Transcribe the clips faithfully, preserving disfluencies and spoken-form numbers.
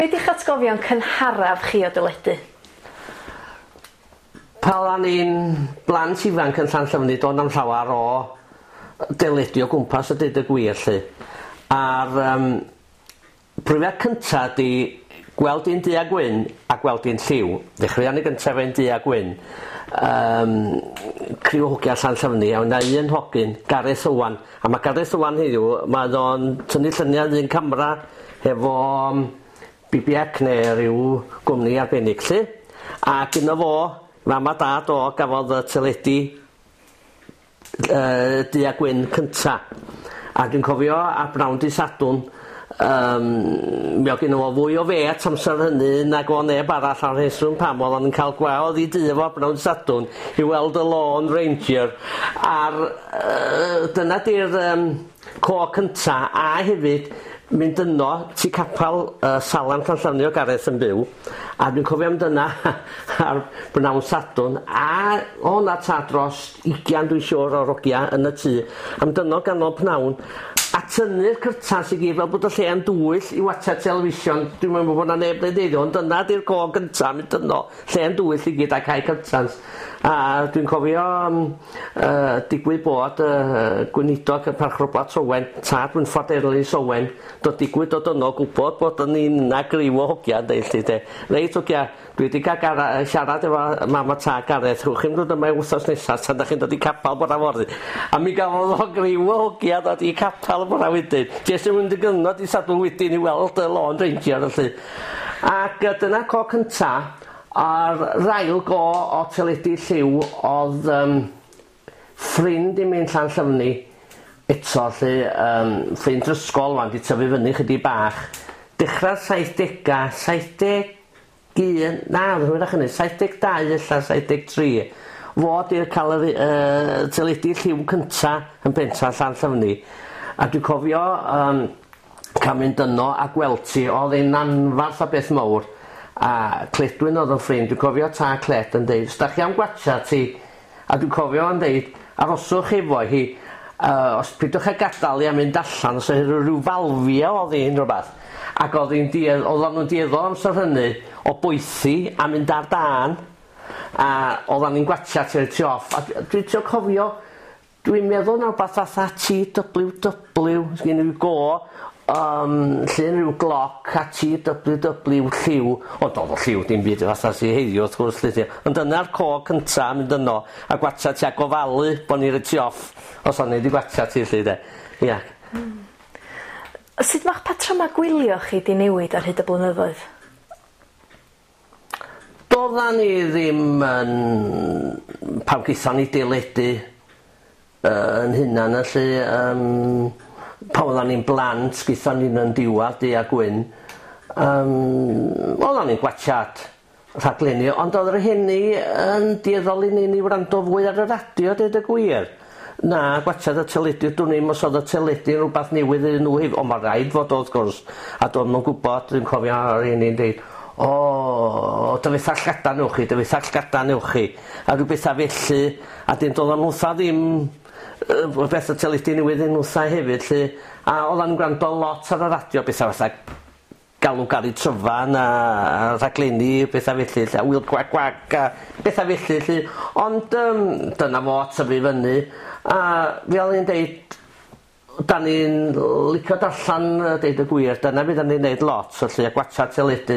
Be di'ch atgofion cynharaf chi o deledu? Pan o'n i'n blant ifanc yn Llanllafni, do'n am llawer o deledu o gwmpas y deud y gwir lly. A'r um, profiad cynta di gweld un du a gwyn a gweld un lliw. Ddechreuon ni gyntaf ein du a gwyn. Um, criw hogia Llanllafni, a wna un hogyn, Gareth Owan. A mae Gareth Owan heddiw, mae o'n tynnu llyniau un camera efo B B C neu ryw gwmni arbennig lly. A gyda fo, mam a dad o gafodd y teledu uh, du a gwyn cynta. A dwi'n cofio a Bnawn Dydd Sadwrn, um, mi oedd gyda fo fwy o fet amser hynny nag o neb arall ar rheswm pam oedd yn cael gwahodd i dydd fo Bnawn Dydd Sadwrn i weld y Lone Ranger. A'r uh, dyna di'r um, co cynta, a hefyd mynd yno tu capal uh, Salan Llanllafni o Gareth yn byw, a dwi'n cofio am dyna ar Bnawn Sadwrn, a o hwnna ta dros ugian dwi'n siŵr o rogia yn y tŷ am dyno ganol pnawn, a tynnu'r cyrtans i gyd fel bod y lle yn dwyll i watcha television. Dwi'n meddwl bod yna neb neu deud, ond dyna di'r co gyntaf mynd yno, lle yn dwyll i gyd a cael cyrtans. A dwi'n cofio um, uh, digwydd bod uh, gweinidog y Parch Robert Owen, tad Wynford Ellis Owen, dod digwydd dod yno, gwybod bod yn un na griw o hogia yn deud lly de. Reit hogia, dwi wedi cael siarad efo mam a ta Gareth, rwch chi'n dod yma wythnos nesaf tan da chi'n dod i capal bora fory. A mi gafodd o griw o hogia dod i capal bora wedyn. Jes yn mynd i gynnod i Sadwrn wedyn i weld y Lone Ranger lly. Ac dyna co cynta, a'r rail go o teledu lliw oedd um, ffrind i mi'n Llanllafni eto lly, um, ffrind ysgol fan di tyfu fyny chydig bach, dechrau'r saithdegau, saithdeg un, na, rhywbeth hynny, saithdeg dau illa, saithdeg tri, fod i'r cael y uh, teledu lliw cynta yn Bentra Llanllafni. A dwi'n cofio um, cael mynd yno a gweld ti, oedd ein anfarth a beth mawr, a Cledwyn oedd yn ffrind, dwi'n cofio ta Cled yn deud, os da chi am gwatcha ti, a dwi'n cofio yn deud, aroswch efo hi, uh, os pidwch a gadael i a mynd allan, os oedd rhyw falfia oedd hi'n rhywbeth, ac oedd nhw'n dieddol amser hynny o boethi a mynd ar dan, a oedd ni'n gwatcha ti'r tu off, a dwi'n trio cofio, dwi'n meddwl na rhywbeth fatha T W W, sgyn i'w go, Um, llun rhyw gloc a T W W lliw, ond oedd o lliw dim byd fatha si heiddiw wrth gwrs lly. Ond dyna'r co cynta mynd yno a gwatcha ti a gofalu bod ni'n rhaid ti off os o'n i wedi gwatcha ti lly de. Ia. Mm. Sut ma'ch patryma gwylio chi di newid ar hyd y blynyddoedd? Doeddan ni ddim yn pam gaethon ni deledu uh, yn hynna lly, um, pan oeddan ni'n blant, gaethon ni'n yn diwadd du a gwyn, um, oeddan ni'n gwachad rhaglenni, ond oedd yr hynny yn dieddol i ni ni wrando fwy ar y radio, deud y gwir. Na, gwachad y teledu, dwi'n ddim os oedd y teledu rhywbeth newydd iddyn nhw hefyd, ond mae rhaid fod oedd gwrs, a do'n nhw'n gwybod, dwi'n cofio ar hynny'n deud, o, dyfetha llgada newch chi, dyfetha llgada newch chi, a rhywbeth a felly, a dyn doeddan nhw'n tha ddim o beth y teledu newydd yn wrthau hefyd lly, a oedden nhw'n gwrando lot ar y radio, beth fatha galw Gari Tryfan a, a rhaglenni, beth a felly lly, a Wil Gwag Gwag a beth a felly lly, ond um, dyna fo tyfu fyny, a fel ni'n deud, da ni'n licio darllan deud y gwir, dyna bydd ni'n neud lot lly, a gwatcha teledu,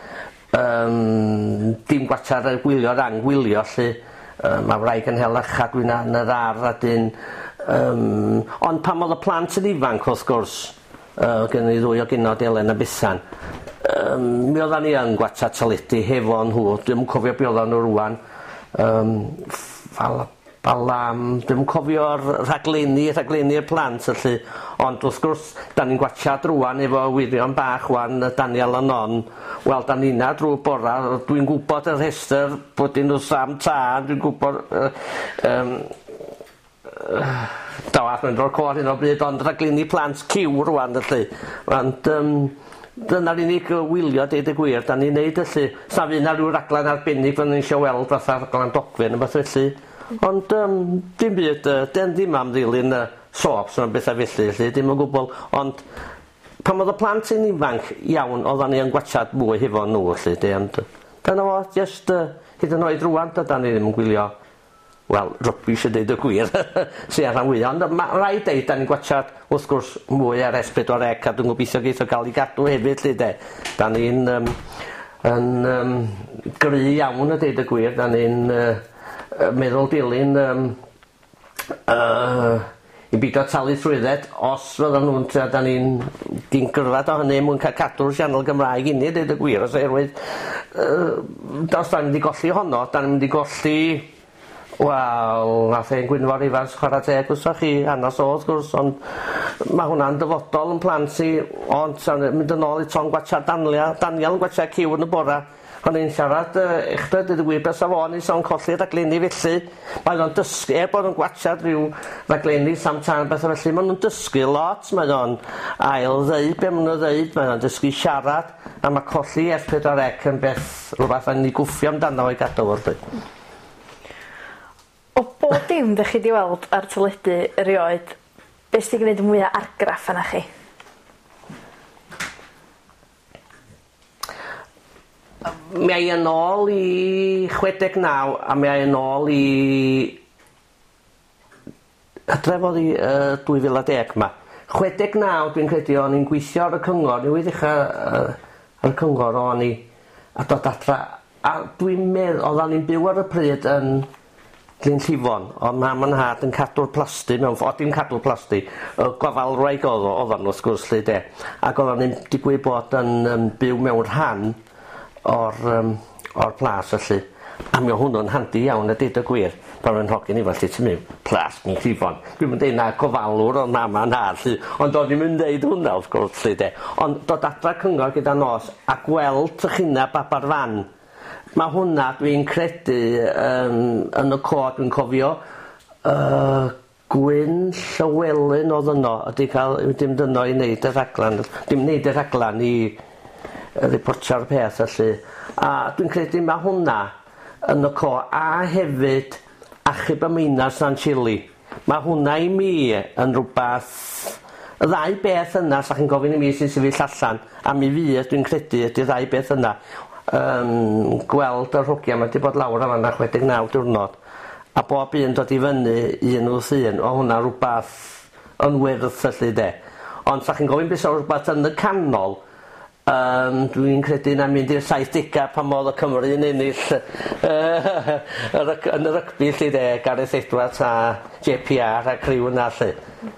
um, dim gwatcha'r gwylio'r angwylio lly. Uh, mae wraig yn hel achad dwi'n yn yr ar a dyn um, ond pam oedd y plant yn ifanc wrth gwrs uh, gen i ddwy o gynod Elen a Bethan, um, mi oeddan ni yn gwatcha teledu hefo nhw, dwi'n cofio be oeddan nhw rwan, um, fal, balam, dwi'n cofio'r rhaglenni rhaglenni'r plant felly, ond wrth gwrs da ni'n gwatchad rwan efo wirion bach wan Daniel Anon. Wel, da ni'na drwy bora, dwi'n gwybod y rhestr bod nhw Sam Tân, dwi'n gwybod uh, um, uh, dawath mynd o'r cor hyn o bryd, ond rhaglenni plant ciw rwan felly, ond um, dyna'r unig wylio deud y gwir da ni'n neud felly, sa fi na rhyw raglen arbennig fan ni'n eisiau weld fatha raglen dogfen yn beth felly, ond um, dim byd, uh, den ddim am ddilyn uh, soaps yn beth a felly, dim yn gwbl, ond pan oedd y plant yn ifanc iawn, oeddan ni yn gwachad mwy hefo nhw, lle, de, ond dyna fo, just uh, hyd yn oed rwan, dyda ni ddim yn gwylio, wel, rygbi eisiau deud y gwir, sy'n ar rhan fwy, ond mae rai deud, da ni'n gwachad, wrth gwrs, mwy ar S pedwar C, a dwi'n gobeithio geith o gael ei gadw hefyd, lle, de. Da ni'n um, yn um, gry iawn y deud y gwir, da ni'n uh, meddwl dilyn um, uh, i beidio talu trwydded os fyddan nhw'n tra da ni'n di'n gyrraedd o hynny mwyn cael cadw'r sianel Gymraeg i ni, dweud y gwir, os erwydd uh, os da ni'n mynd i golli honno, da ni'n mynd i golli, wel, nath e'n Gwynfor Ifans chwarae teg wrthoch chi, hanes o wrth gwrs, ond mae hwnna'n dyfodol yn plant i, ond sa'n mynd yn ôl i Tom Gwachad Daniel, Daniel yn gwachad ciw yn y bora. O'n i'n siarad uh, echdod dweud y gwir beth sa fo'n i sa'n colli raglenni felly. Mae o'n dysgu, er bod o'n gwachad rhyw raglenni samtan beth o felly, mae o'n dysgu lot, mae o'n ail ddeud be maen nhw'n ddeud, mae o'n dysgu siarad, a mae colli S pedwar C yn beth rhywbeth a'n ni gwffio amdano o'i gadw wrth. O bob dim ddech chi di weld ar teledu erioed, beth sy'n gwneud mwyaf argraff yna chi? Mi ai yn ôl i chwedeg naw a mi ai yn ôl i hydref oedd i uh, dwy fil a deg ma. Chwedeg naw dwi'n credu o'n i'n gweithio ar y cyngor, ni wedi ddechrau uh, ar y cyngor o'n i a dod adra. A dwi'n meddwl, oeddan ni'n byw ar y pryd yn Glyn Llifon, ond mam yn had yn cadw'r plasty mewn ffordd, dim cadw'r plasty, y gofalwraig oedd o, oeddan nhw wrth gwrs lle de. Ac oeddan ni'n digwydd bod yn um, byw mewn rhan o'r, um, or plas felly. A mi o hwnnw'n handi iawn a deud y gwir. Pan o'n hogyn ifan lle ti'n mynd, plas Glyn Llifon. Dwi'n mynd deud na gofalwr o'n mam yn had lle, ond o'n i'n mynd deud hwnna wrth gwrs lle de. Ond dod adra cyngor gyda nos a gweld trychina babar fan. Mae hwnna dwi'n credu um, yn y cod dwi'n cofio uh, Gwyn Llywelyn oedd yno ydy cael dim dyno i wneud y rhaglan dim wneud y rhaglan i uh, reportio'r peth felly a dwi'n credu mae hwnna yn y co a hefyd Achub y Meinas San Chili mae hwnna i mi yn rhywbeth y ddau beth yna sa chi'n gofyn i mi sy'n sefyll allan a mi fydd dwi'n credu ydy ddau beth yna Um, gweld yr hogia mae wedi bod lawr am yna chwedeg naw diwrnod a bob un dod i fyny un wrth un o hwnna rhywbeth yn wyrth felly de ond sa chi'n gofyn beth o rhywbeth yn y canol um, dwi'n credu na mynd i'r saithdegau pan oedd y Cymru yn ennill yn y rygbi lle de Gareth Edwards a J P R a criw yna lle